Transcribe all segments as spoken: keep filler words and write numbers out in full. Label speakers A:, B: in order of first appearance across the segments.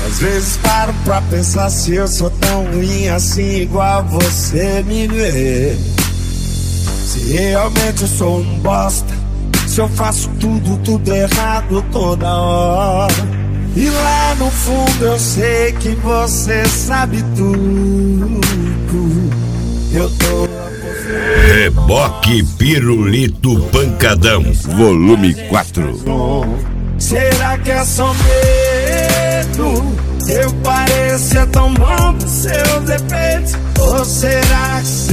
A: Às vezes paro pra pensar se eu sou tão ruim assim, igual você me vê. Se realmente eu sou um bosta, se eu faço tudo, tudo errado toda hora. E lá no fundo eu sei que você sabe tudo. Eu tô...
B: Reboque Pirulito Pancadão, volume quatro.
A: Será que é só medo? Eu parecer tão bom com seus defeitos? Ou será que você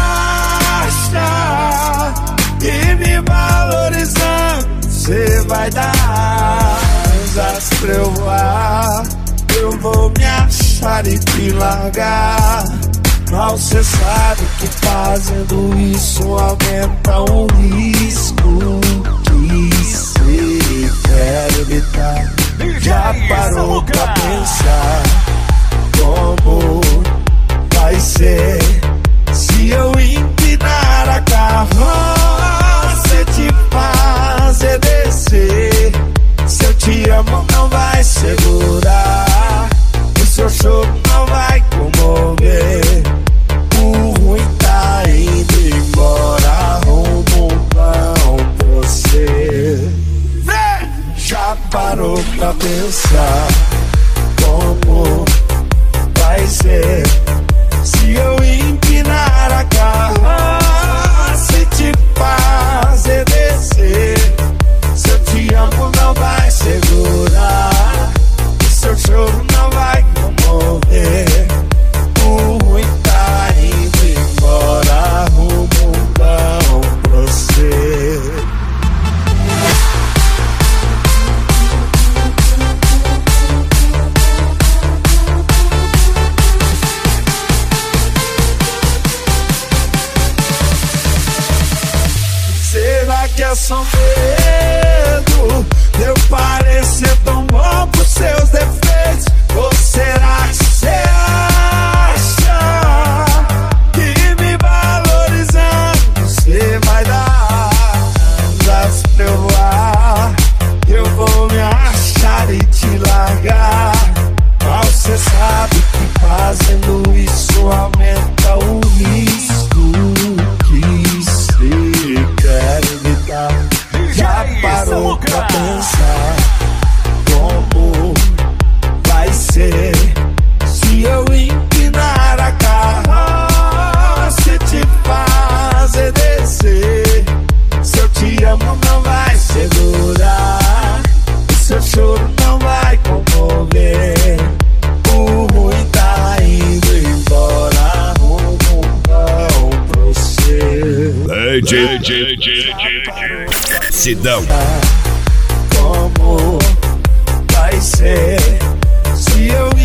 A: acha que me valorizando você vai dar asas pra eu voar? Eu vou me achar e te largar. Mal cê sabe que fazendo isso aumenta o risco que cê quer evitar. Já parou pra pensar como vai ser se eu empinar a carroça e te fazer descer? Se eu te amo não vai segurar, o seu choro não vai comover. O ruim tá indo embora, rumo um pão pra você. Já parou pra pensar como vai ser se eu empinar a carroça e te fazer descer? Se eu te amo não vai segurar, o seu choro não vai comover. O ruim tá indo embora, rumo um pão pra você. Será que é só medo de eu parecer tão bom por seus defeitos? Ou será que você acha que me valorizando você vai dar asas pra eu voar? Eu vou me achar e te largar. Mal cê sabe que fazendo isso aumenta o risco que cê quer evitar. Já parou pra pensar como vai ser se eu empinar a carroça e te fazer descer? Se eu te amo não vai segurar, o seu choro não vai comover. O ruim tá indo embora, rumo um pão pra você.
B: D J Sidão.
A: Como vai ser se eu